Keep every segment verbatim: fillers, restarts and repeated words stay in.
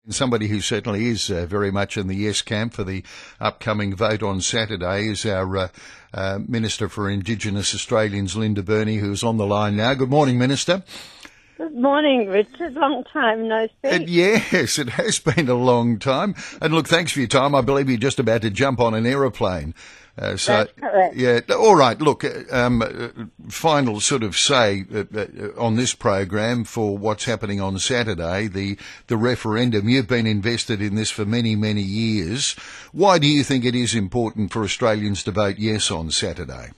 And somebody who certainly is uh, very much in the yes camp for the upcoming vote on Saturday is our uh, uh, Minister for Indigenous Australians, Linda Burney, who's on the line now. Good morning, Minister. Good morning, Richard. Long time no speak. Uh, yes, it has been a long time. And look, thanks for your time. I believe you're just about to jump on an aeroplane. Uh, so, That's correct. Yeah, all right. Look, um, uh, final sort of say uh, uh, on this program for what's happening on Saturday, the the referendum. You've been invested in this for many, many years. Why do you think it is important for Australians to vote yes on Saturday?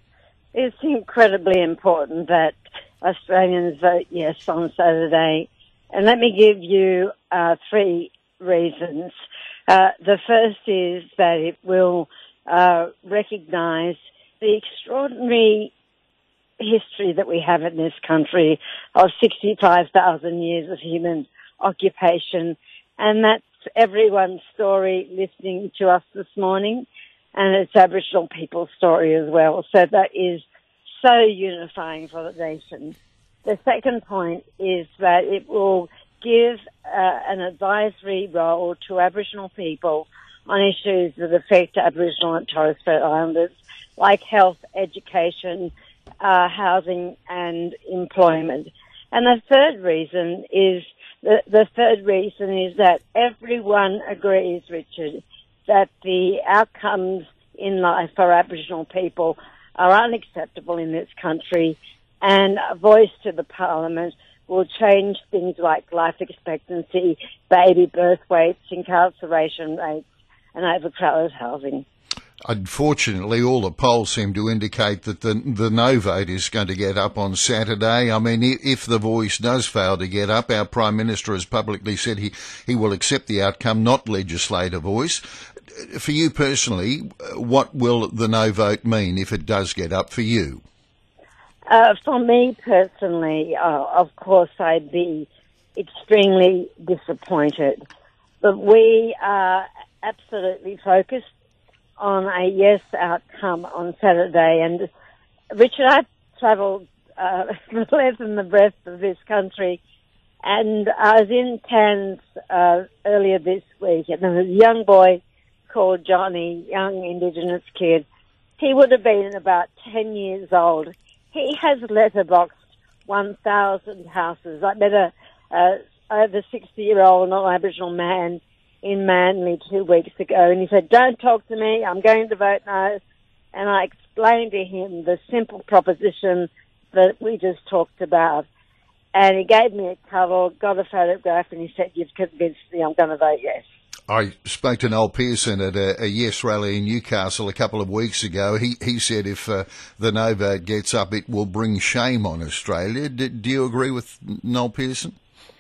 It's incredibly important that Australians vote yes on Saturday. And let me give you uh, three reasons. Uh, the first is that it will Uh, recognise the extraordinary history that we have in this country of sixty-five thousand years of human occupation, and that's everyone's story listening to us this morning, and it's Aboriginal people's story as well. So that is so unifying for the nation. The second point is that it will give uh, an advisory role to Aboriginal people on issues that affect Aboriginal and Torres Strait Islanders, like health, education, uh, housing and employment. And the third reason is, the, the third reason is that everyone agrees, Richard, that the outcomes in life for Aboriginal people are unacceptable in this country, and a voice to the Parliament will change things like life expectancy, baby birth weights, incarceration rates, and overcrowded housing. Unfortunately, all the polls seem to indicate that the the no vote is going to get up on Saturday. I mean, if the voice does fail to get up, our Prime Minister has publicly said he, he will accept the outcome, not legislate a voice. For you personally, what will the no vote mean if it does get up for you? Uh, for me personally, uh, of course, I'd be extremely disappointed. But we are absolutely focused on a yes outcome on Saturday. And Richard, I've travelled uh, less than the breadth of this country, and I was in Cairns uh, earlier this week, and there was a young boy called Johnny, young Indigenous kid. He would have been about ten years old. He has letterboxed one thousand houses. I met a uh, over sixty-year-old non-Aboriginal man in Manly two weeks ago, and he said, "Don't talk to me, I'm going to vote no." And I explained to him the simple proposition that we just talked about. And he gave me a cover, got a photograph, and he said, "You've convinced me, I'm going to vote yes." I spoke to Noel Pearson at a, a yes rally in Newcastle a couple of weeks ago. He he said if uh, the no vote gets up, it will bring shame on Australia. Do, do you agree with Noel Pearson?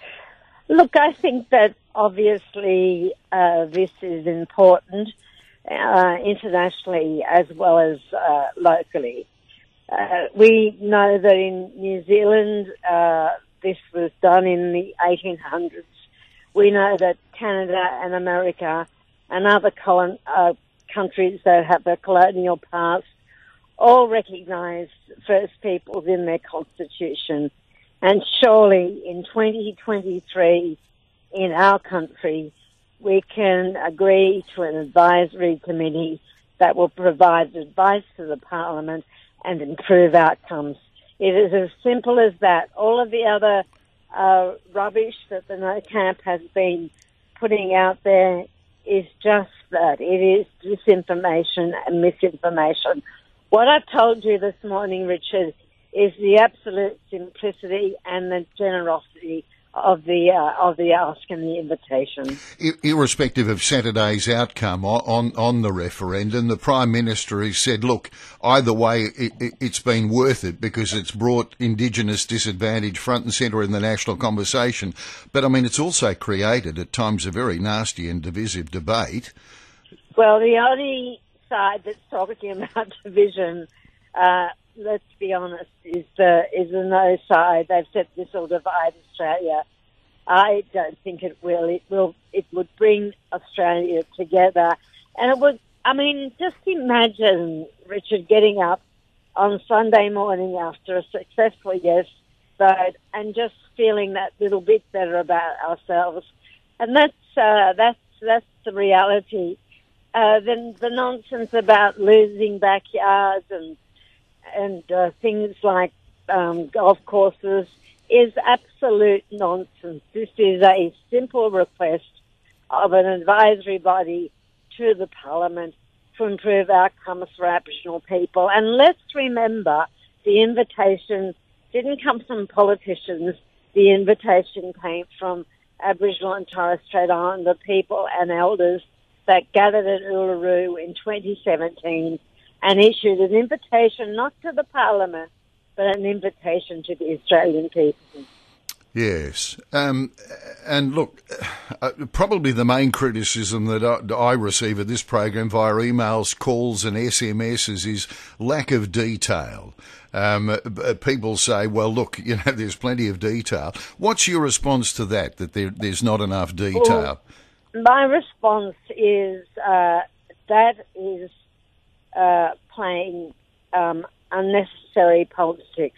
Look, I think that obviously uh, this is important uh, internationally as well as uh, locally. Uh, we know that in New Zealand uh, this was done in the eighteen hundreds. We know that Canada and America and other colon, uh, countries that have a colonial past all recognise First Peoples in their constitution. And surely in twenty twenty-three, in our country, we can agree to an advisory committee that will provide advice to the Parliament and improve outcomes. It is as simple as that. All of the other uh, rubbish that the No Camp has been putting out there is just that. It is disinformation and misinformation. What I've told you this morning, Richard, is the absolute simplicity and the generosity of the uh, of the ask and the invitation. Irrespective of Saturday's outcome on on the referendum, the Prime Minister has said, look, either way, it, it, it's been worth it because it's brought Indigenous disadvantage front and centre in the national conversation. But, I mean, it's also created at times a very nasty and divisive debate. Well, the only side that's talking about division, uh, let's be honest, is the is the no side. They've said this will divide Australia. I don't think it will. It will. It would bring Australia together, and it would. I mean, just imagine Richard getting up on Sunday morning after a successful yes vote and just feeling that little bit better about ourselves, and that's uh, that's that's the reality. Uh, then the nonsense about losing backyards and and uh, things like um, golf courses is absolute nonsense. This is a simple request of an advisory body to the Parliament to improve outcomes for Aboriginal people. And let's remember, the invitation didn't come from politicians. The invitation came from Aboriginal and Torres Strait Islander people and elders that gathered at Uluru in twenty seventeen and issued an invitation not to the Parliament, but an invitation to the Australian people. Yes. Um, and look, uh, probably the main criticism that I, I receive of this program via emails, calls and S M Ses is lack of detail. Um, uh, people say, well, look, you know, there's plenty of detail. What's your response to that, that there, there's not enough detail? Well, my response is uh, that is uh, playing um, unnecessary politics.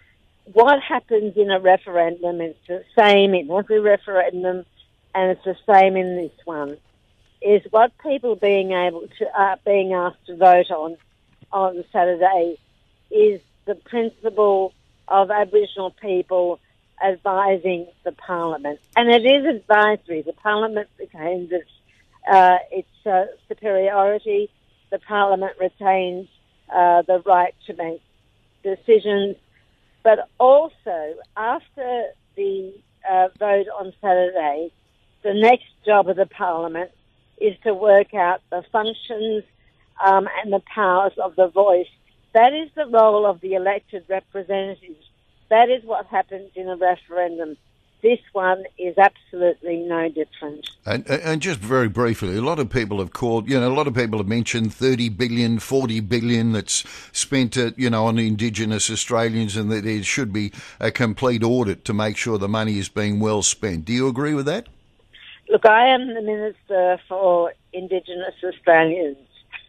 What happens in a referendum is the same in every referendum, and it's the same in this one, is what people being able to, uh, being asked to vote on on Saturday is the principle of Aboriginal people advising the Parliament. And it is advisory. The Parliament retains its, uh, its uh, superiority. The Parliament retains uh, the right to make decisions. But also, after the uh, vote on Saturday, the next job of the Parliament is to work out the functions um, and the powers of the voice. That is the role of the elected representatives. That is what happens in a referendum. This one is absolutely no different. And, and just very briefly, a lot of people have called, you know, a lot of people have mentioned thirty billion, forty billion that's spent, uh, you know, on Indigenous Australians, and that there should be a complete audit to make sure the money is being well spent. Do you agree with that? Look, I am the Minister for Indigenous Australians.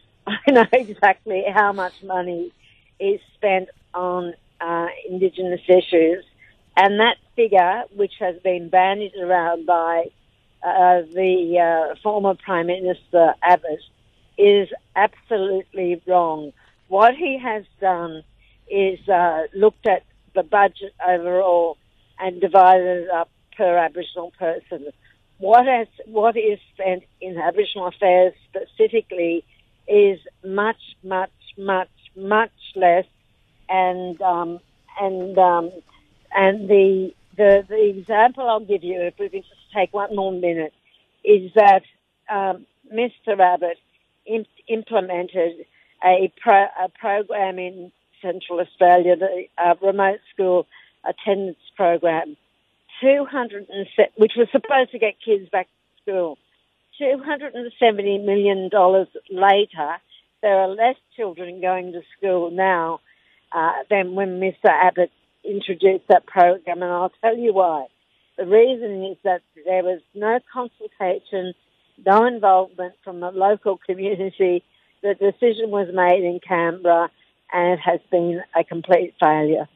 I know exactly how much money is spent on uh, Indigenous issues. And that figure, which has been bandied around by uh, the uh, former Prime Minister Abbott, is absolutely wrong. What he has done is uh, looked at the budget overall and divided it up per Aboriginal person. What has what is spent in Aboriginal affairs specifically is much, much, much, much less, and um, and um, And the, the the example I'll give you, if we can just take one more minute, is that um, Mister Abbott imp- implemented a, pro, a program in Central Australia, the uh, remote school attendance program, two hundred which was supposed to get kids back to school. two hundred seventy million dollars later, there are less children going to school now uh, than when Mister Abbott introduced that program, and I'll tell you why. The reason is that there was no consultation, no involvement from the local community. The decision was made in Canberra, and it has been a complete failure.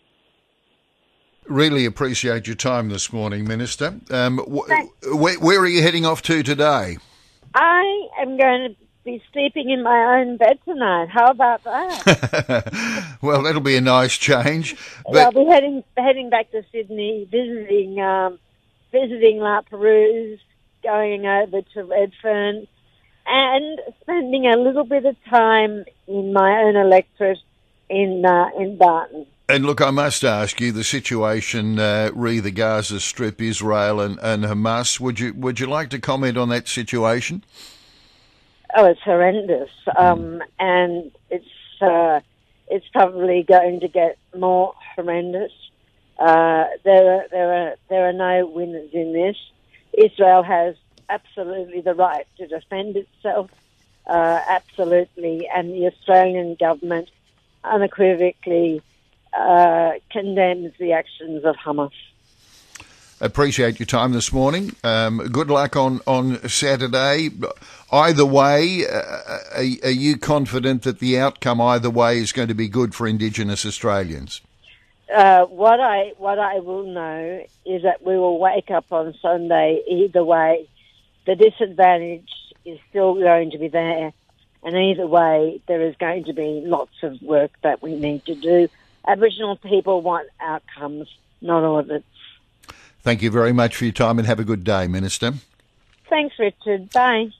Really appreciate your time this morning, Minister. Um, wh- where, where are you heading off to today? I am going to be sleeping in my own bed tonight. How about that? Well, that'll be a nice change. But I'll be heading heading back to Sydney, visiting um, visiting La Perouse, going over to Redfern, and spending a little bit of time in my own electorate in uh, in Barton. And look, I must ask you, the situation uh, re the Gaza Strip, Israel and, and Hamas. Would you would you like to comment on that situation? Oh, it's horrendous, um, and it's uh, it's probably going to get more horrendous. Uh, there are there are there are no winners in this. Israel has absolutely the right to defend itself, uh, absolutely, and the Australian government unequivocally uh, condemns the actions of Hamas. Appreciate your time this morning. Um, good luck on, on Saturday. Either way, uh, are, are you confident that the outcome either way is going to be good for Indigenous Australians? Uh, what I what I will know is that we will wake up on Sunday either way, the disadvantage is still going to be there. And either way, there is going to be lots of work that we need to do. Aboriginal people want outcomes, not audits. Thank you very much for your time and have a good day, Minister. Thanks, Richard. Bye.